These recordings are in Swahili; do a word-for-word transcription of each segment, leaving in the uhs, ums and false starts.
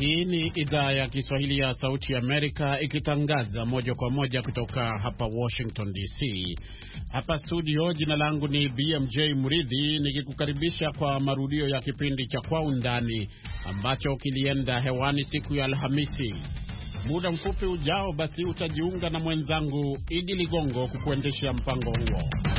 Hii ni idhaa ya Kiswahili ya Sauti ya Amerika ikitangaza moja kwa moja kutoka hapa Washington D C. Hapa studio, jina langu ni B M J Muridhi, nikikukaribisha kwa marudio ya kipindi cha Kwa Undani ambacho kilienda hewani siku ya Alhamisi. Muda mfupi ujao basi utajiunga na mwenzangu Idi Ligongo kukuendesha mpango huo.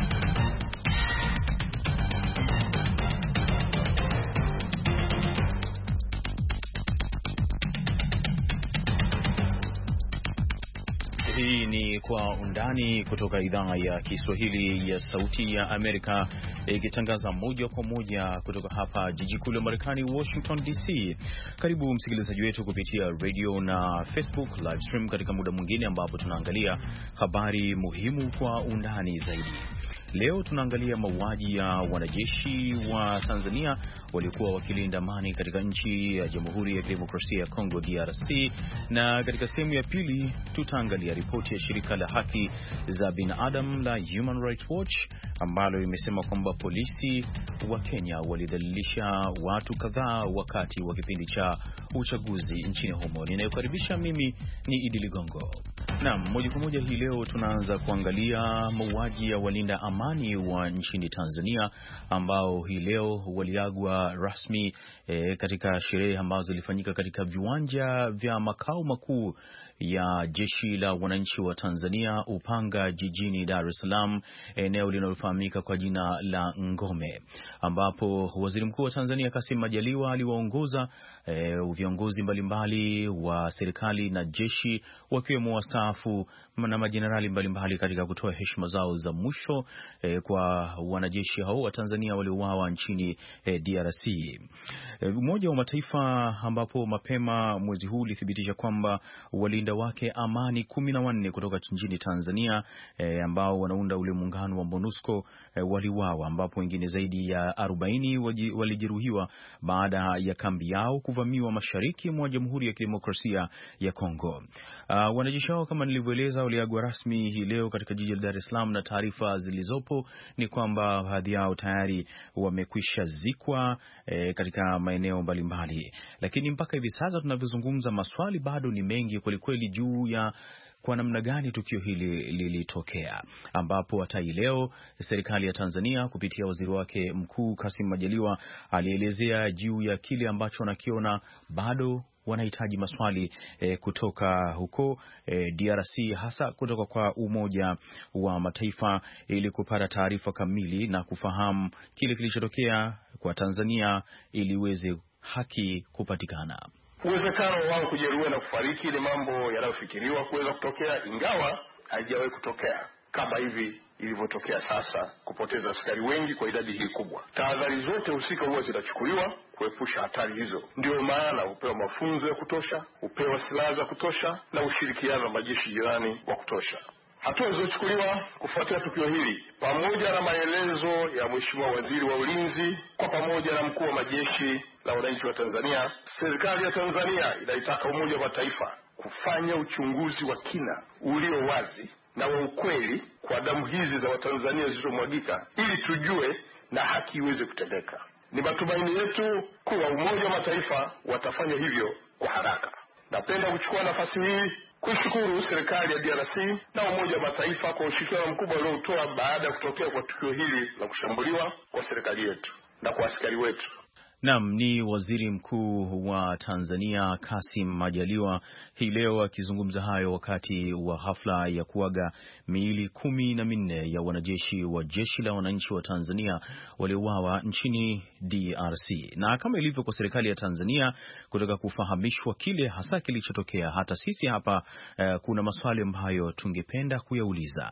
Hii ni Kwa Undani kutoka idhaa ya Kiswahili ya Sauti ya Amerika, ikitangaza moja kwa moja kutoka hapa jiji kuu la Marekani, Washington D C. Karibu msikilizaji wetu kupitia radio na Facebook live stream katika muda mwingine ambapo tunaangalia habari muhimu kwa undani zaidi. Leo tunaangalia mauaji ya wanajeshi wa Tanzania waliokuwa wakilinda amani katika nchi ya Jamhuri ya Kidemokrasia ya Kongo D R C, na katika sehemu ya pili tutaangalia ripoti ya shirika la haki za binadamu la Human Rights Watch ambalo imesema kwamba polisi wa Kenya walidhalilisha watu kadhaa wakati wa kipindi cha uchaguzi nchini humo. Ninayokaribisha mimi ni Idi Ligongo. Naam, moja kwa moja hii leo tunaanza kuangalia mauaji ya walinda amani wa nchini Tanzania ambao hii leo waliagwa rasmi e, katika sherehe ambazo zilifanyika katika viwanja vya makao makuu ya Jeshi la Wananchi wa Tanzania Upanga jijini Dar es Salaam, eneo linalofahamika kwa jina la Ngome, ambapo Waziri Mkuu wa Tanzania Kassim Majaliwa aliwaongoza e, viongozi mbalimbali wa serikali na jeshi wakiwemo wastaafu na majenerali mbalimbali katika kutoa heshima zao za mwisho e, kwa wanajeshi hao wa Tanzania waliouawa nchini e, D R C. E, Umoja wa Mataifa ambapo mapema mwezi huu ulithibitisha kwamba walinda wake amani kumi na wanne kutoka nchini Tanzania e, ambao wanaunda ule muungano wa MONUSCO e, waliuawa, ambapo wengine zaidi ya arobaini walijeruhiwa baada ya kambi yao kuvamiwa mashariki mwa Jamhuri ya Kidemokrasia ya Kongo. Uh, wanajeshi hao kama nilivyoeleza waliagwa rasmi hii leo katika jiji la Dar es Salaam, na taarifa zilizopo ni kwamba baadhi yao tayari wamekwisha zikwa e, katika maeneo mbalimbali. Lakini mpaka hivi sasa tunavyozungumza, maswali bado ni mengi kweli kweli juu ya kwa namna gani tukio hili lilitokea, ambapo hata leo serikali ya Tanzania kupitia waziri wake mkuu Kassim Majaliwa alielezea juu ya kile ambacho anakiona bado wanahitaji maswali e, kutoka huko e, D R C, hasa kutoka kwa Umoja wa Mataifa ili kupata taarifa kamili na kufahamu kile kilichotokea kwa Tanzania ili iweze haki kupatikana. Uwezekano wao kujeruhiwa na kufariki ni mambo yanayofikiriwa kuweza kutokea, ingawa haijawahi kutokea kama hivi ilivyotokea sasa, kupoteza askari wengi kwa idadi hii kubwa. Tahadhari zote husika huwa zinachukuliwa kuepusha hatari hizo. Ndio maana hupewa mafunzo ya kutosha, hupewa silaha za kutosha na ushirikiano na majeshi jirani wa kutosha. Hatua zilizochukuliwa kufuatia tukio hili, pamoja na maelezo ya Mheshimiwa Waziri wa Ulinzi kwa pamoja na mkuu wa majeshi la wananchi wa Tanzania, serikali ya Tanzania inaitaka Umoja wa Mataifa kufanya uchunguzi wa kina ulio wazi na wa ukweli kwa damu hizi za Watanzania zilizomwagika, ili tujue na haki iweze kutendeka. Ni matumaini yetu kuwa Umoja wa Mataifa watafanya hivyo kwa haraka. Napenda kuchukua nafasi hii kushukuru serikali ya D R C na Umoja wa Mataifa kwa ushirikiano mkubwa uliotoa baada ya kutokea kwa tukio hili la kushambuliwa kwa serikali yetu na kwa askari wetu. Naam, ni Waziri Mkuu wa Tanzania Kassim Majaliwa hii leo akizungumza hayo wakati wa hafla ya kuaga miili kumi na minne ya wanajeshi wa Jeshi la Wananchi wa Tanzania waliouawa nchini D R C. Na kama ilivyo kwa serikali ya Tanzania kutoka kufahamishwa kile hasa kilichotokea, hata sisi hapa eh, kuna maswali ambayo tungependa kuyauliza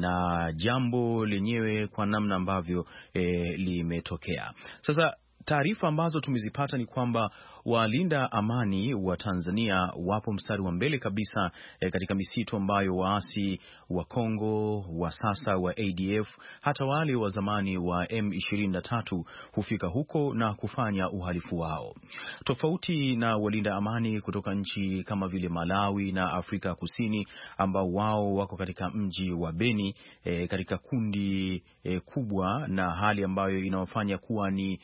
na jambo lenyewe kwa namna ambavyo eh, limetokea. Sasa taarifa ambazo tumezipata ni kwamba walinda amani wa Tanzania wapo mstari wa mbele kabisa e, katika misitu ambayo waasi wa Kongo wa sasa wa A D F hata wale wa zamani wa M ishirini na tatu hufika huko na kufanya uhalifu wao. Tofauti na walinda amani kutoka nchi kama vile Malawi na Afrika Kusini ambao wao wako katika mji wa Beni e, katika kundi e, kubwa, na hali ambayo inawafanya kuwa ni vigumu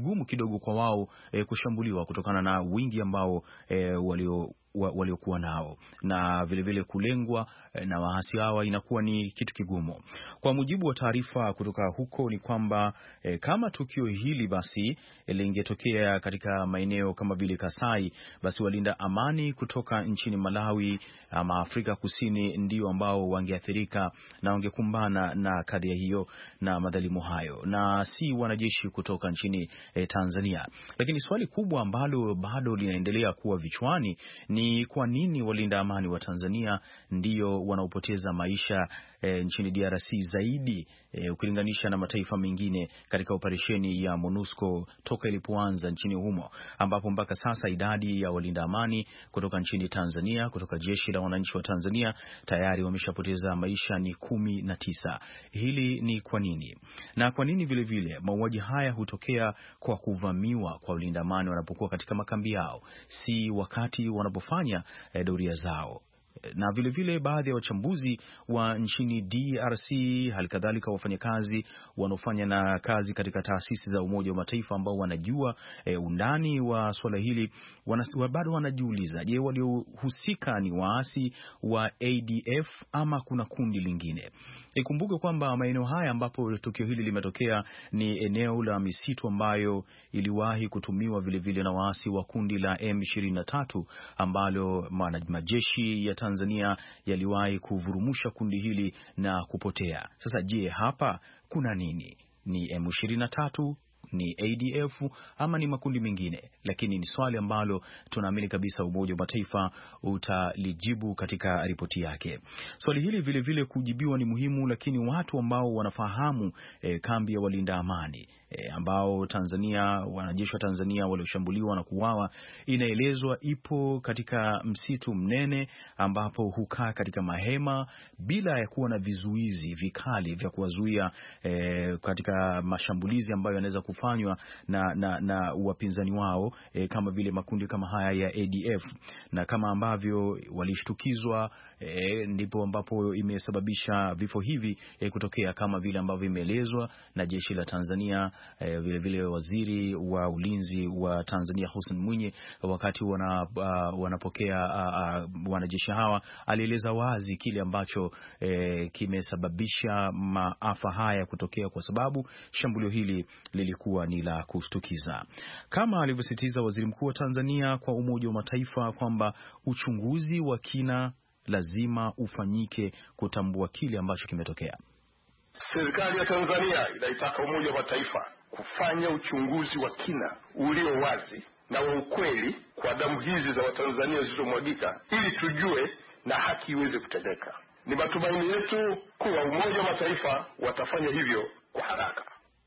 vigumu kidogo kwa wao e, kushambuliwa kutokana na wingi ambao e, walio waliokuwa nao, na vilevile vile kulengwa na waasi hawa inakuwa ni kitu kigumu. Kwa mujibu wa taarifa kutoka huko ni kwamba e, kama tukio hili basi lingetokea katika maeneo kama vile Kasai, basi walinda amani kutoka nchini Malawi ama Afrika Kusini ndio ambao wangeathirika na wangekumbana na kadhia hiyo na madhalimu hayo, na si wanajeshi kutoka nchini e, Tanzania. Lakini swali kubwa ambalo bado linaendelea kuwa vichwani ni kwa nini walinda amani wa Tanzania ndio wanaopoteza maisha e, nchini D R C zaidi e, ukilinganisha na mataifa mengine katika operesheni ya MONUSCO toka ilipoanza nchini humo, ambapo mpaka sasa idadi ya walinda amani kutoka nchini Tanzania, kutoka jeshi la wananchi wa Tanzania tayari wameshapoteza maisha ni kumi na tisa. Hili ni kwa nini? Na kwa nini vile vile mauaji haya hutokea kwa kuvamiwa kwa walinda amani wanapokuwa katika makambi yao, si wakati wanapofanya eh, doria zao? Na vile vile baadhi ya wachambuzi wa nchini D R C, halikadhalika wafanyakazi wanaofanya na kazi katika taasisi za Umoja wa Mataifa ambao wanajua e, undani wa swala hili wana, bado wanajiuliza, je, waliohusika ni waasi wa A D F ama kuna kundi lingine? Ikumbuke kwamba maeneo haya ambapo tukio hili limetokea ni eneo la misitu ambayo iliwahi kutumiwa vile vile na waasi wa kundi la M ishirini na tatu ambalo majeshi ya Tanzania yaliwahi kuvurumusha kundi hili na kupotea. Sasa je, hapa kuna nini? Ni M ishirini na tatu, ni A D F ama ni makundi mengine? Lakini ni swali ambalo tunaamini kabisa Umoja wa Mataifa utalijibu katika ripoti yake. Swali hili vile vile kujibiwa ni muhimu, lakini watu ambao wanafahamu e, kambi ya walinda amani E, ambao Tanzania, wanajeshi wa Tanzania walioshambuliwa na kuuawa, inaelezwa ipo katika msitu mnene ambapo hukaa katika mahema bila ya kuwa na vizuizi vikali vya kuwazuia e, katika mashambulizi ambayo yanaweza kufanywa na, na, na wapinzani wao e, kama vile makundi kama haya ya A D F, na kama ambavyo walishtukizwa e, ndipo ambapo imesababisha vifo hivi e, kutokea, kama vile ambavyo imeelezwa na jeshi la Tanzania. E, vile vile waziri wa ulinzi wa Tanzania Hussein Mwinyi wakati wana, uh, wanapokea uh, uh, wanajeshi hawa alieleza wazi kile ambacho e, kimesababisha maafa haya kutokea, kwa sababu shambulio hili lilikuwa ni la kushtukiza, kama alivyosisitiza waziri mkuu wa Tanzania kwa Umoja wa Mataifa kwamba uchunguzi wa kina lazima ufanyike kutambua kile ambacho kimetokea. Serikali ya Tanzania inaitaka Umoja wa Mataifa kufanya uchunguzi wa kina ulio wazi na wa ukweli kwa damu hizi za Watanzania zilizomwagika, ili tujue na haki iweze kutendeka. Ni matumaini yetu kuwa Umoja wa Mataifa watafanya hivyo kwa haraka.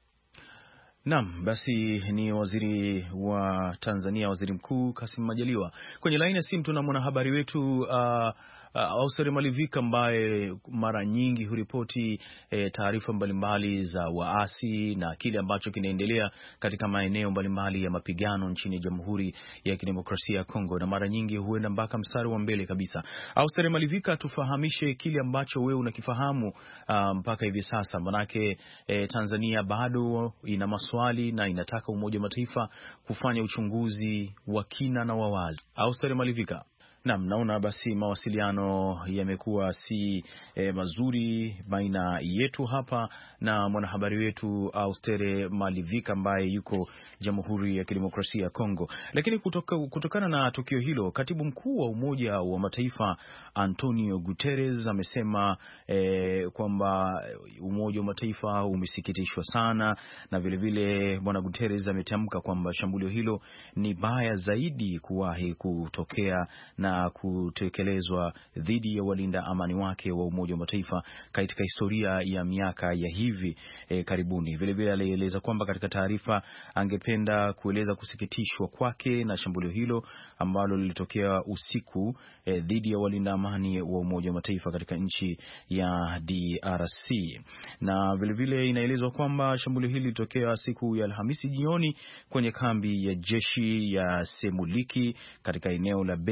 Naam, basi ni waziri wa Tanzania, Waziri Mkuu Kassim Majaliwa. Kwenye laini ya simu tuna mwanahabari wetu uh, Uh, Austere Malivika ambaye mara nyingi huripoti eh, taarifa mbalimbali za waasi na kile ambacho kinaendelea katika maeneo mbalimbali ya mapigano nchini Jamhuri ya Kidemokrasia ya Kongo, na mara nyingi huenda mpaka mstari wa mbele kabisa. Austere Malivika, tufahamishe kile ambacho wewe unakifahamu uh, mpaka hivi sasa, manake eh, Tanzania bado ina maswali na inataka Umoja wa Mataifa kufanya uchunguzi wa kina na wawazi. Austere Malivika. Naam, naona basi mawasiliano yamekuwa si eh, mazuri baina yetu hapa na mwanahabari wetu Austere Malivika ambaye yuko Jamhuri ya Kidemokrasia ya Kongo. Lakini kutoka, kutokana na tukio hilo, Katibu Mkuu wa Umoja wa Mataifa Antonio Guterres amesema eh, kwamba Umoja wa Mataifa umesikitishwa sana, na vile vile Bwana Guterres ametamka kwamba shambulio hilo ni baya zaidi kuwahi kutokea na na kutekelezwa dhidi ya walinda amani wake wa Umoja wa Mataifa katika historia ya miaka ya hivi e, karibuni. Vile vile alieleza kwamba katika taarifa angependa kueleza kusikitishwa kwake na shambulio hilo ambalo lilitokea usiku e, dhidi ya walinda amani wa Umoja wa Mataifa katika nchi ya D R C. Na vile vile inaelezwa kwamba shambulio hili lilitokea siku ya Alhamisi jioni kwenye kambi ya jeshi ya Semuliki katika eneo la Beni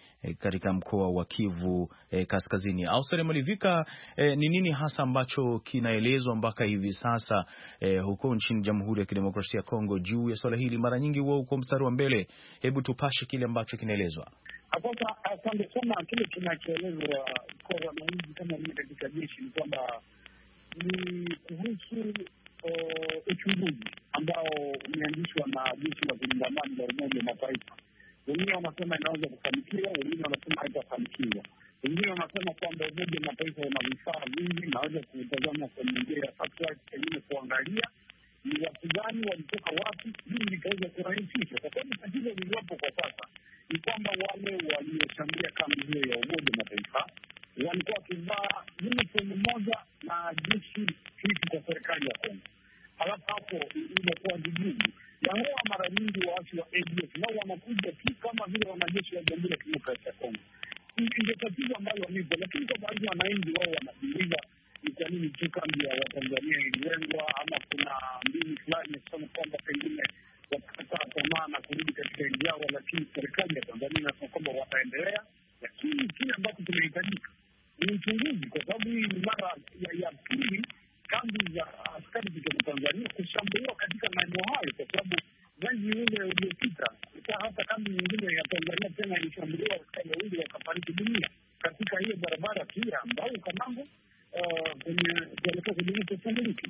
eh, katika mkoa wa Kivu eh, Kaskazini. Ausere Malivika, eh, ni nini hasa ambacho kinaelezwa mpaka hivi sasa eh, huko nchini Jamhuri ya Kidemokrasia ya Kongo juu ya swala hili? Mara nyingi huwa uko mstari wa mbele, hebu tupashe kile ambacho kinaelezwa. Sasa asante sana. Kile kinachoelezwa kwa wananchi kama vile katika jeshi ni kwamba ni kuhusu uchunguzi ambao umeanzishwa na jeshi la kulinda amani la Umoja wa Mataifa. Wengine wanasema inaweza kufanikiwa, wengine wanasema haitafanikiwa. Wengine wanasema kwamba Umoja wa Mataifa una vifaa vingi, naweza kutazama kwenye njia ya satellite, pengine kuangalia ni watu gani walitoka wapi, hili litaweza kurahisisha. Kwa sababu tatizo lililopo kwa sasa ni kwamba wale walioshambulia kambi hiyo ya Umoja wa Mataifa walikuwa wakivaa uniform moja na jeshi hiki kwa serikali ya Kongo. Halafu hapo inakuwa vigumu ya huwa mara nyingi waasi wa A D F nao wanakuja tu kama vile wanajeshi wa Jamhuri ya Kidemokrasia ya Kongo. Ndio tatizo ambalo lipo, lakini kwa baadhi ya wananchi wao wanajiuliza ni kwa nini tu kambi ya Watanzania ililengwa, ama kuna mbinu fulani kusema kwamba pengine wakata tamaa na kurudi katika nchi yao, lakini serikali ya Tanzania inasema kwamba wataendelea. Lakini kile ambacho kinahitajika ni uchunguzi, kwa sababu hii ni mara ya, ya pili kambi za askari kutoka Tanzania kushambuliwa katika maeneo hayo, kwa sababu mwezi ule uliopita hata kambi nyingine ya Tanzania tena ilishambuliwa, askari wawili wakafariki dunia katika hiyo barabara pia ambao Kamango kwenye kuelekea kwenye tofauti.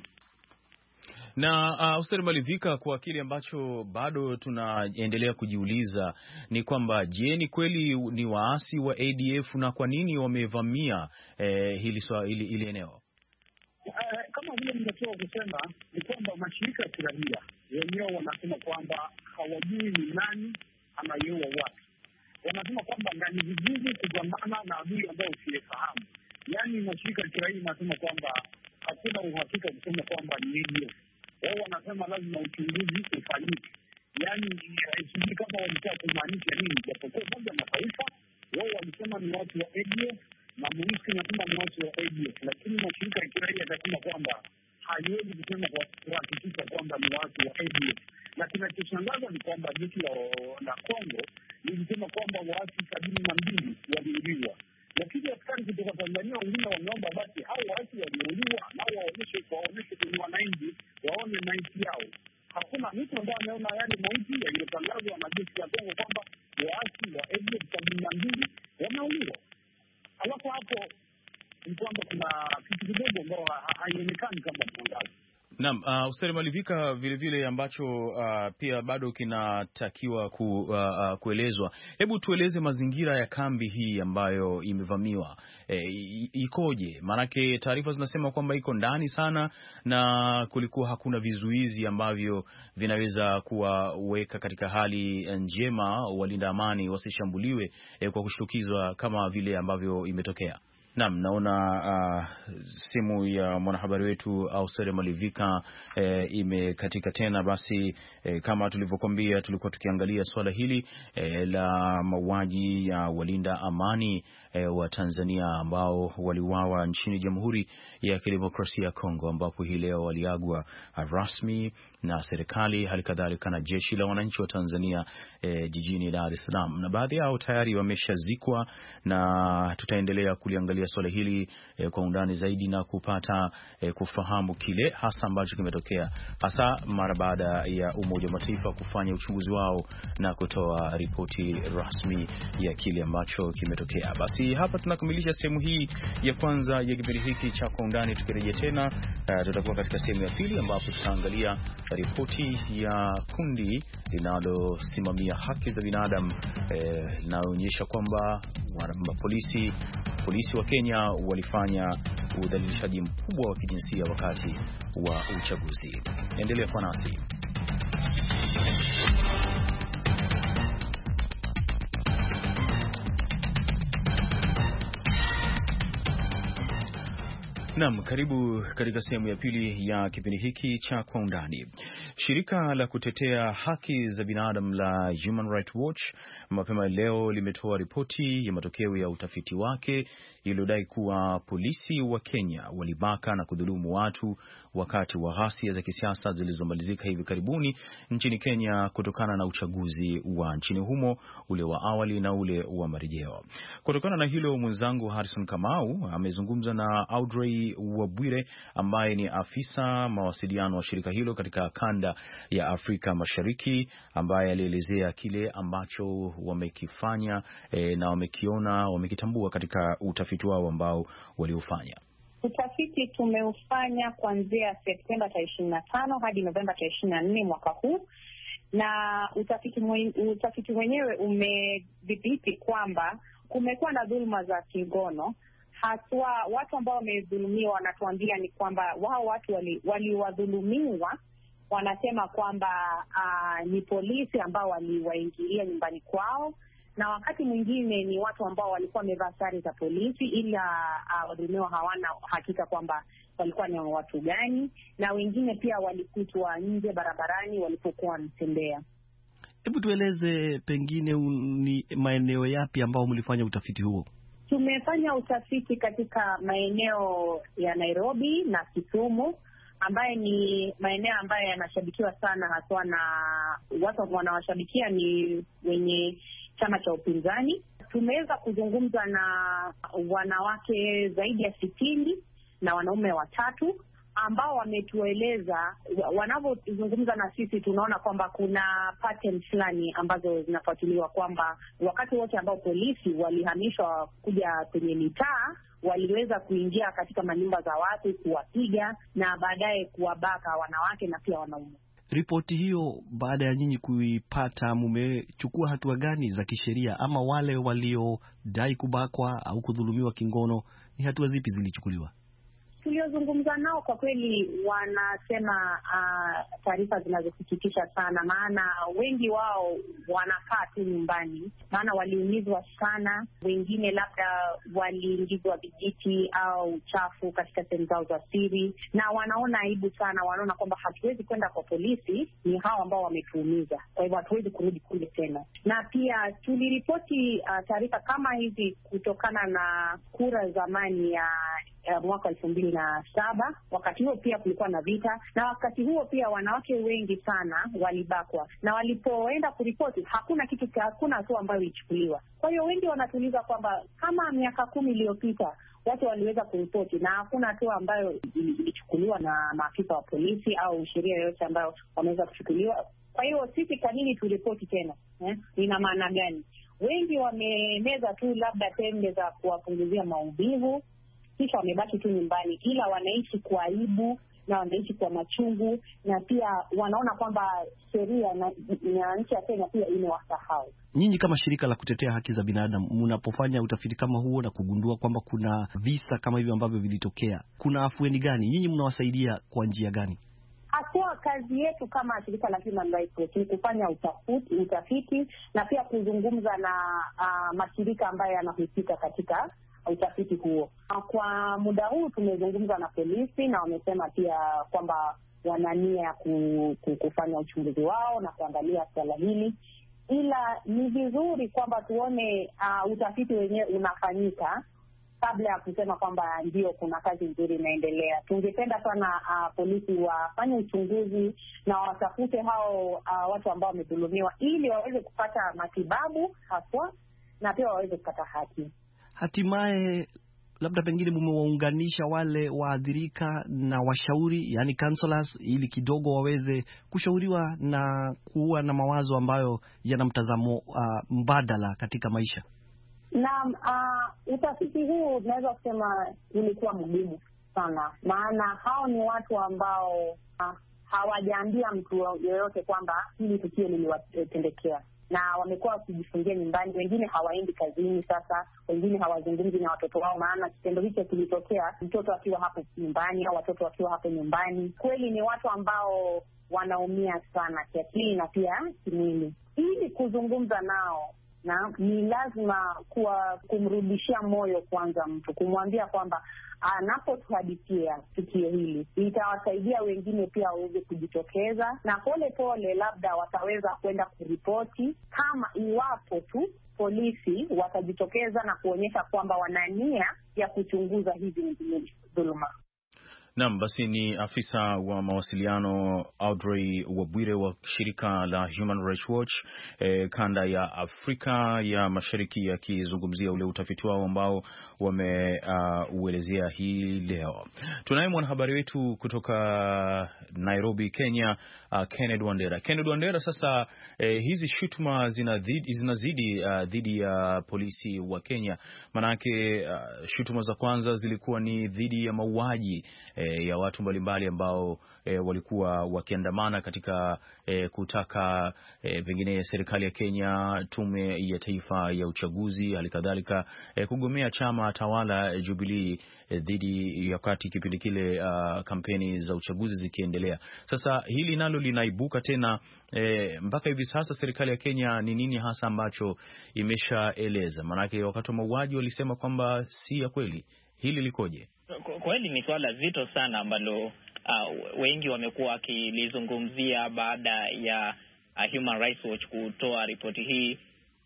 Na uh, Ausere Malivika, kwa kile ambacho bado tunaendelea kujiuliza ni kwamba je, ni kweli ni waasi wa A D F na kwa nini wamevamia eh, hili swala hili, hili eneo? Uh, kama vile nimetoka kusema ni kwamba mashirika ya kiraia wenyewe wanasema kwamba hawajui ni nani anayeua watu. Wanasema kwamba ndani vigumu kupambana na adui ambao usiyefahamu. Yaani mashirika ya kiraia yanasema kwamba hakuna uhakika kusema kwamba ni A D F. Wao wanasema lazima uchunguzi ufanyike. Yaani sijui kama walitaka kumaanisha nini, japokuwa Umoja wa Mataifa wao walisema ni watu wa A D F na MONUSCO inasema ni watu wa A D F, lakini mashirika ya kiraia yanasema kwamba haiwezi kusema kwa kuhakikisha kwamba ni watu wa A D F. Na kinachoshangaza ni kwamba jeshi la Kongo lilisema kwamba waasi sabini na mbili waliuliwa, lakini askari kutoka Tanzania wengine wameomba basi hao waasi waliouliwa nao waonyeshe waonyeshe kwenye wananchi waone maiti yao. Hakuna mtu ambaye ameona yale maiti yaliyotangazwa na jeshi la Kongo kwamba waasi wa A D F sabini na mbili wameuliwa. Alafu hapo ni kwamba kuna kitu kidogo ambao haionekani kama mwangaza. Naam, uh, Ausere Malivika, vile vile ambacho uh, pia bado kinatakiwa ku, uh, uh, kuelezwa. Hebu tueleze mazingira ya kambi hii ambayo imevamiwa e, ikoje? Maanake taarifa zinasema kwamba iko ndani sana na kulikuwa hakuna vizuizi ambavyo vinaweza kuwaweka katika hali njema walinda amani wasishambuliwe e, kwa kushtukizwa kama vile ambavyo imetokea. Naam, naona uh, simu ya mwanahabari wetu Ausere Malivika eh, imekatika tena. Basi eh, kama tulivyokuambia, tulikuwa tukiangalia swala hili eh, la mauaji ya walinda amani eh, wa Tanzania ambao waliuawa nchini Jamhuri ya Kidemokrasia ya Kongo, ambapo hii leo waliagwa rasmi na serikali, halikadhalika na jeshi la wananchi wa Tanzania eh, jijini Dar es Salaam, na baadhi yao tayari wameshazikwa, na tutaendelea kuliangalia swala hili eh, kwa undani zaidi na kupata eh, kufahamu kile hasa ambacho kimetokea, hasa mara baada ya Umoja wa Mataifa kufanya uchunguzi wao na kutoa ripoti rasmi ya kile ambacho kimetokea. Basi hapa tunakamilisha sehemu hii ya kwanza ya kipindi hiki cha Kwa Undani. Tukirejea tena uh, tutakuwa katika sehemu ya pili ambapo tutaangalia ripoti ya kundi linalosimamia haki za binadamu linaonyesha eh, kwamba polisi polisi wa Kenya walifanya udhalilishaji mkubwa wa kijinsia wakati wa uchaguzi. Endelea kwa nasi. Naam, karibu katika sehemu ya pili ya kipindi hiki cha Kwa Undani. Shirika la kutetea haki za binadamu la Human Rights Watch mapema leo limetoa ripoti ya matokeo ya utafiti wake iliyodai kuwa polisi wa Kenya walibaka na kudhulumu watu wakati wa ghasia za kisiasa zilizomalizika hivi karibuni nchini Kenya kutokana na uchaguzi wa nchini humo, ule wa awali na ule wa marejeo. Kutokana na hilo, mwenzangu Harrison Kamau amezungumza na Audrey Wabwire ambaye ni afisa mawasiliano wa shirika hilo katika kanda ya Afrika Mashariki, ambaye alielezea kile ambacho wamekifanya e, na wamekiona wamekitambua katika utafiti wao ambao waliofanya. Utafiti tumeufanya kuanzia Septemba tarehe ishirini na tano hadi Novemba tarehe ishirini na nne mwaka huu, na utafiti mwenye, utafiti wenyewe umedhibiti kwamba kumekuwa na dhuluma za kingono. Haswa watu ambao wamedhulumiwa wanatuambia ni kwamba wao watu waliwadhulumiwa wali wanasema kwamba uh, ni polisi ambao waliwaingilia nyumbani kwao, na wakati mwingine ni watu ambao walikuwa wamevaa sare za polisi, ila uh, wadhulumiwa hawana hakika kwamba walikuwa ni watu gani, na wengine pia walikutwa nje barabarani walipokuwa wanatembea. Hebu tueleze pengine ni maeneo yapi ambao mlifanya utafiti huo? Tumefanya utafiti katika maeneo ya Nairobi na Kisumu, ambaye ni maeneo ambayo yanashabikiwa sana, haswa na watu wanawashabikia ni wenye chama cha upinzani. Tumeweza kuzungumza na wanawake zaidi ya sitini na wanaume watatu ambao wametueleza, wanavyozungumza na sisi tunaona kwamba kuna pattern fulani ambazo zinafuatiliwa, kwamba wakati wote ambao polisi walihamishwa kuja kwenye mitaa waliweza kuingia katika manyumba za watu, kuwapiga na baadaye kuwabaka wanawake na pia wanaume. Ripoti hiyo baada ya nyinyi kuipata, mmechukua hatua gani za kisheria, ama wale waliodai kubakwa au kudhulumiwa kingono ni hatua zipi zilichukuliwa? Tuliozungumza nao kwa kweli wanasema uh, taarifa zinazosikitisha sana, maana wengi wao wanakaa tu nyumbani, maana waliumizwa sana. Wengine labda waliingizwa vijiti au chafu katika sehemu zao za siri, na wanaona aibu sana. Wanaona kwamba hatuwezi kwenda kwa polisi, ni hao ambao wametuumiza, kwa hivyo hatuwezi kurudi kule tena. Na pia tuliripoti uh, taarifa kama hizi kutokana na kura zamani ya uh, mwaka elfu mbili na saba. Wakati huo pia kulikuwa na vita, na wakati huo pia wanawake wengi sana walibakwa, na walipoenda kuripoti hakuna kitu, hakuna hatua ambayo ilichukuliwa. Kwa hiyo wengi wanatuliza kwamba kama miaka kumi iliyopita watu waliweza kuripoti na hakuna hatua ambayo ilichukuliwa na maafisa wa polisi au sheria yoyote ambayo wameweza kuchukuliwa. Kwa hiyo sisi kwa nini turipoti tena? Eh, ina maana gani? Wengi wamemeza tu labda tembe za kuwapunguzia maumivu, kisha wamebaki tu nyumbani, ila wanaishi kwa aibu na wanaishi kwa machungu, na pia wanaona kwamba sheria na, na nchi ya Kenya pia imewasahau. Nyinyi kama shirika la kutetea haki za binadamu, mnapofanya utafiti kama huo na kugundua kwamba kuna visa kama hivyo ambavyo vilitokea, kuna afueni gani? Nyinyi mnawasaidia kwa njia gani? Haswa kazi yetu kama shirika la Human Rights Watch ni kufanya utafiti, utafiti na pia kuzungumza na uh, mashirika ambayo yanahusika katika utafiti huo. Kwa muda huu tumezungumza na polisi na wamesema pia kwamba wana nia ku, ku, kufanya uchunguzi wao na kuangalia swala hili, ila ni vizuri kwamba tuone uh, utafiti wenyewe unafanyika kabla ya kusema kwamba ndio kuna kazi nzuri inaendelea. Tungependa sana uh, polisi wafanye uchunguzi na watafute hao uh, watu ambao wamedhulumiwa, ili waweze kupata matibabu haswa na pia waweze kupata haki. Hatimaye labda pengine mmewaunganisha wale waathirika na washauri, yani counselors, ili kidogo waweze kushauriwa na kuwa na mawazo ambayo yana mtazamo uh, mbadala katika maisha. Na uh, utafiti huu naweza kusema ulikuwa mgumu sana, maana hao ni watu ambao uh, hawajaambia mtu yoyote kwamba hili tukio liliwatendekea, na wamekuwa wakijifungia nyumbani. Wengine hawaendi kazini sasa, wengine hawazungumzi na watoto wao, maana kitendo hicho kilitokea mtoto akiwa hapo nyumbani au watoto wakiwa hapo nyumbani. Kweli ni watu ambao wanaumia sana kiakili na pia kimwili. Ili kuzungumza nao na ni lazima kuwa kumrudishia moyo kwanza mtu, kumwambia kwamba anapotuhadithia tukio hili itawasaidia wengine pia waweze kujitokeza, na pole pole labda wataweza kwenda kuripoti, kama iwapo tu polisi watajitokeza na kuonyesha kwamba wana nia ya kuchunguza hizi dhuluma. Naam, basi ni afisa wa mawasiliano Audrey Wabwire wa shirika la Human Rights Watch eh, kanda ya Afrika ya Mashariki, akizungumzia ule utafiti wao ambao wameuelezea uh, hii leo. Tunaye mwanahabari wetu kutoka Nairobi, Kenya, uh, Kenneth Wandera. Kenneth Wandera, sasa eh, hizi shutuma zinazidi zinazidi uh, dhidi ya uh, polisi wa Kenya. Manake uh, shutuma za kwanza zilikuwa ni dhidi ya mauaji eh, ya watu mbalimbali ambao e, walikuwa wakiandamana katika e, kutaka e, pengine serikali ya Kenya, tume ya taifa ya uchaguzi, halikadhalika e, kugomea chama tawala Jubilee e, dhidi ya wakati kipindi kile uh, kampeni za uchaguzi zikiendelea. Sasa hili nalo linaibuka tena e, mpaka hivi sasa serikali ya Kenya ni nini hasa ambacho imeshaeleza? Maanake wakati wa mauaji walisema kwamba si ya kweli. Hili likoje? Kweli ni swala zito sana ambalo uh, wengi wamekuwa wakilizungumzia baada ya uh, Human Rights Watch kutoa ripoti hii,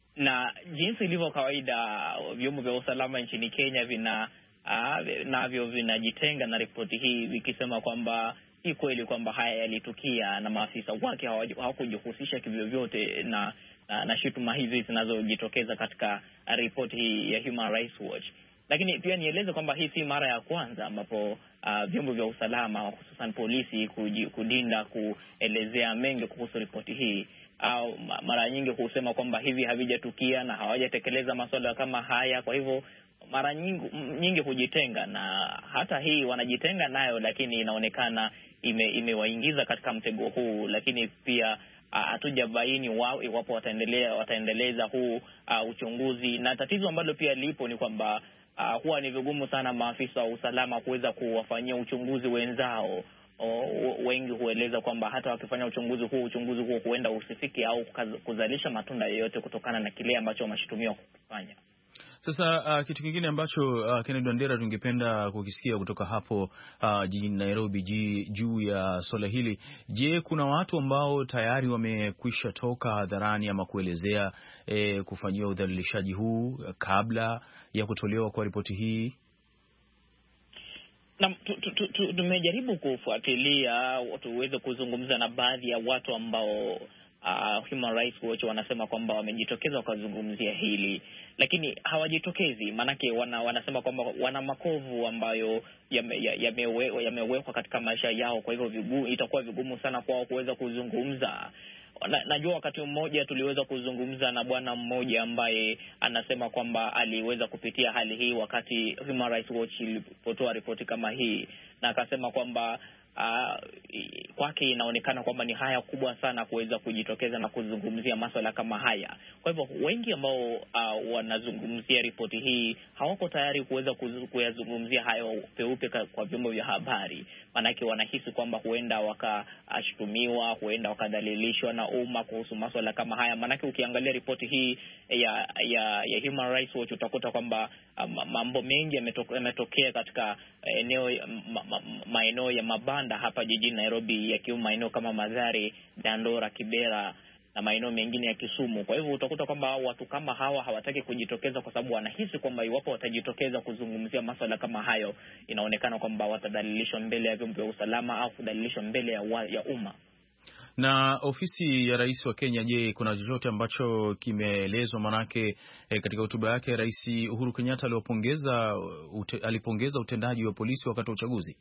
na jinsi ilivyo kawaida vyombo vya usalama nchini Kenya vina uh, navyo vinajitenga na ripoti hii vikisema kwamba si kweli kwamba haya yalitukia na maafisa wake hawakujihusisha kivyovyote na, na, na shutuma hizi zinazojitokeza katika ripoti hii ya Human Rights Watch. Lakini pia nieleze kwamba hii si mara ya kwanza ambapo uh, vyombo vya usalama hususan polisi kudinda kuelezea mengi kuhusu ripoti hii, au mara nyingi husema kwamba hivi havijatukia na hawajatekeleza masuala kama haya. Kwa hivyo mara nyingi, nyingi hujitenga, na hata hii wanajitenga nayo, lakini inaonekana ime, imewaingiza katika mtego huu. Lakini pia hatujabaini uh, wao iwapo wataendelea wataendeleza huu uh, uchunguzi, na tatizo ambalo pia lipo ni kwamba Uh, huwa ni vigumu sana maafisa wa usalama kuweza kuwafanyia uchunguzi wenzao. O, wengi hueleza kwamba hata wakifanya uchunguzi huu, uchunguzi huu huenda usifiki au kuzalisha matunda yoyote kutokana na kile ambacho wameshtumiwa kufanya. Sasa uh, kitu kingine ambacho uh, Kenneth Wandera tungependa kukisikia kutoka hapo uh, jijini Nairobi juu ya swala hili. Je, kuna watu ambao tayari wamekwisha toka hadharani ama kuelezea eh, kufanyiwa udhalilishaji huu kabla ya kutolewa kwa ripoti hii? Na tumejaribu kufuatilia tuweze kuzungumza na baadhi ya watu ambao Uh, Human Rights Watch wanasema kwamba wamejitokeza wakazungumzia hili, lakini hawajitokezi. Manake wana, wanasema kwamba wana makovu ambayo yamewekwa yame yame katika maisha yao, kwa hivyo vigumu, itakuwa vigumu sana kwao kuweza kuzungumza. Na, najua wakati mmoja tuliweza kuzungumza na bwana mmoja ambaye anasema kwamba aliweza kupitia hali hii wakati Human Rights Watch ilipotoa ripoti kama hii, na akasema kwamba Uh, kwake inaonekana kwamba ni haya kubwa sana kuweza kujitokeza na kuzungumzia masuala kama haya. Kwa hivyo wengi ambao uh, wanazungumzia ripoti hii hawako tayari kuweza kuyazungumzia hayo peupe kwa vyombo vya habari, manake wanahisi kwamba huenda wakashtumiwa, huenda wakadhalilishwa na umma kuhusu masuala kama haya. Manake ukiangalia ripoti hii ya ya, ya Human Rights Watch utakuta kwamba uh, mambo mengi yametokea katika eneo ma, ma, maeneo ya mabanda hapa jijini Nairobi, yakiwemo maeneo kama Mathare, Dandora, Kibera na maeneo mengine ya Kisumu. Kwa hivyo utakuta kwamba watu kama hawa hawataki kujitokeza kwa sababu wanahisi kwamba iwapo watajitokeza kuzungumzia masuala kama hayo, inaonekana kwamba watadhalilishwa mbele ya vyombo vya usalama au kudhalilishwa mbele ya, ya umma. Na ofisi ya rais wa Kenya, je, kuna chochote ambacho kimeelezwa? Manake eh, katika hotuba yake Rais Uhuru Kenyatta aliwapongeza ute, alipongeza utendaji wa polisi wakati wa uchaguzi.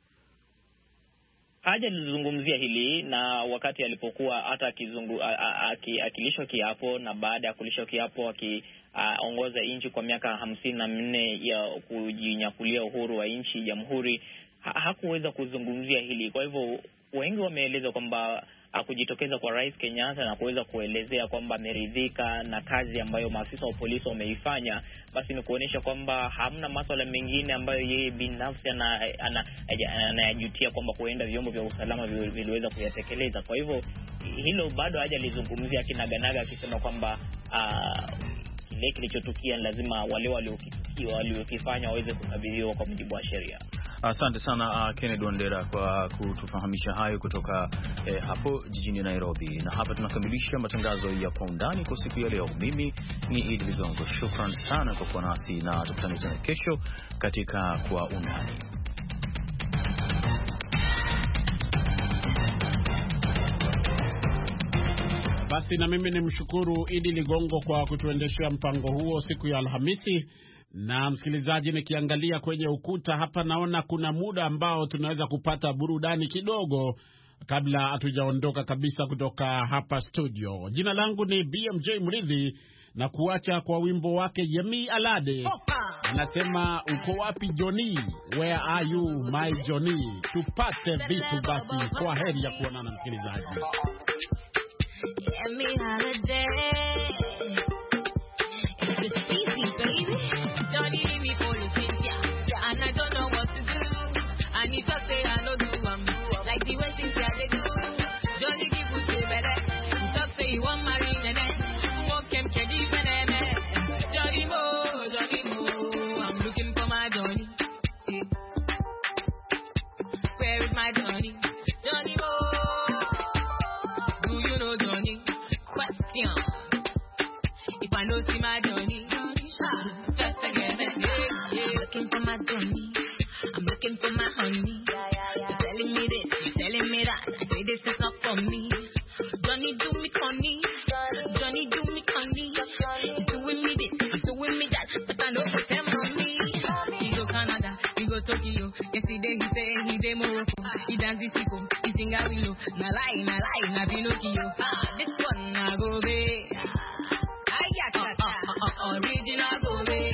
Haja lizungumzia hili, na wakati alipokuwa hata akizungu akilishwa kiapo, na baada ya kulishwa kiapo akiongoza nchi kwa miaka hamsini na nne ya kujinyakulia uhuru wa nchi jamhuri, ha, hakuweza kuzungumzia hili. Kwa hivyo wengi wameeleza kwamba kujitokeza kwa Rais Kenyatta na kuweza kuelezea kwamba ameridhika na kazi ambayo maafisa wa polisi wameifanya, basi ni kuonesha kwamba hamna masuala mengine ambayo yeye binafsi anayajutia kwamba kuenda vyombo vya usalama viliweza kuyatekeleza. Kwa hivyo hilo bado hajalizungumzia kinaganaga, akisema kwamba uh, kile kilichotukia, lazima wale waliokitukia waliokifanya waweze kukabidhiwa kwa mujibu wa sheria. Asante sana uh, Kennedy Wandera kwa kutufahamisha hayo kutoka eh, hapo jijini Nairobi. Na hapa tunakamilisha matangazo ya Kwa Undani kwa siku ya leo. Mimi ni Idi Ligongo. Shukran sana kwa kuwa nasi, na tukutane tena kesho katika Kwa Undani. Basi na mimi ni mshukuru Idi Ligongo kwa kutuendeshea mpango huo siku ya Alhamisi. Na msikilizaji, nikiangalia kwenye ukuta hapa naona kuna muda ambao tunaweza kupata burudani kidogo kabla hatujaondoka kabisa kutoka hapa studio. Jina langu ni B M J Mridhi na kuacha kwa wimbo wake Yemi Alade. Anasema uko wapi Johnny? Where are you my Johnny? Tupate vitu basi. Kwa heri ya kuonana msikilizaji. Yemi Alade. It's easy baby. Johnny leave me for the Cynthia, and I don't know what to do. I need to say I know do um like the way Cynthia they do. Johnny give you to better. Stop say you want marry nene. Walk him can even nene. Johnny Mo, Johnny Mo, I'm looking for my Johnny. Where is my Johnny? Johnny Mo, do you know Johnny? Question. If I know see my Johnny. I'm looking for my honey. You're telling me this, you're telling me that. I say this is not for me. Johnny do me honey. Johnny do me honey. He's doing me this, he's doing me that. But I know for them on me. He go Canada, he go Tokyo. Yesterday he say he dey Morocco. He dance the sicko, he sing a willow. Na lie, na lie, na Pinocchio. Ah, this one na go be. I got that original go be.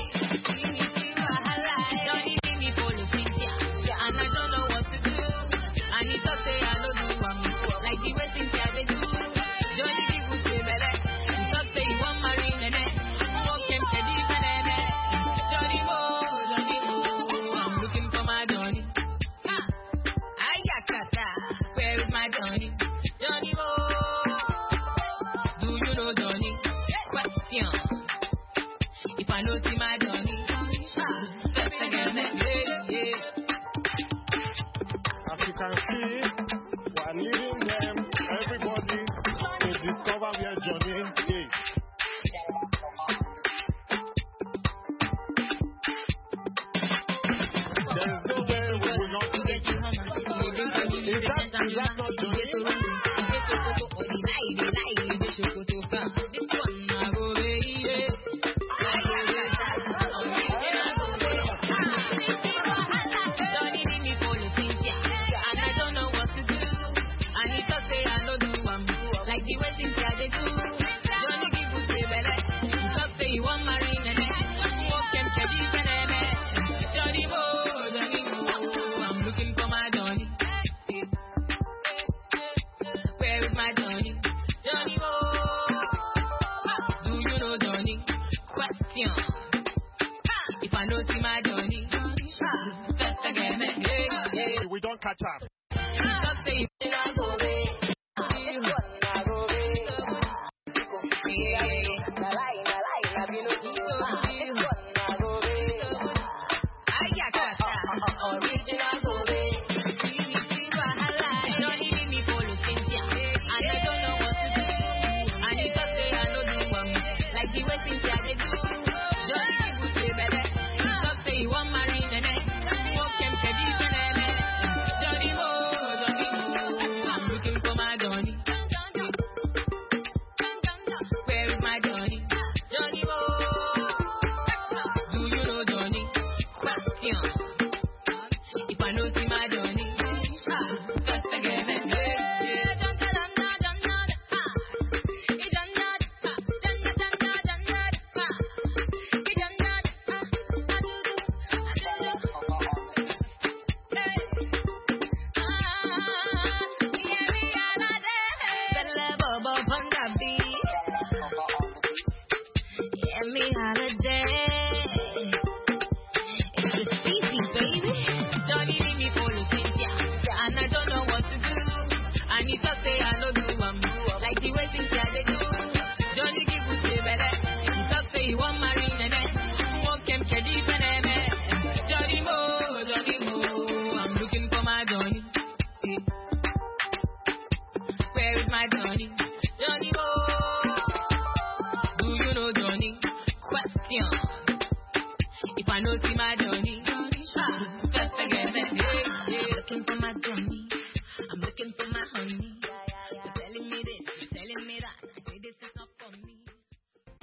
We don't catch up. Yemi Alade.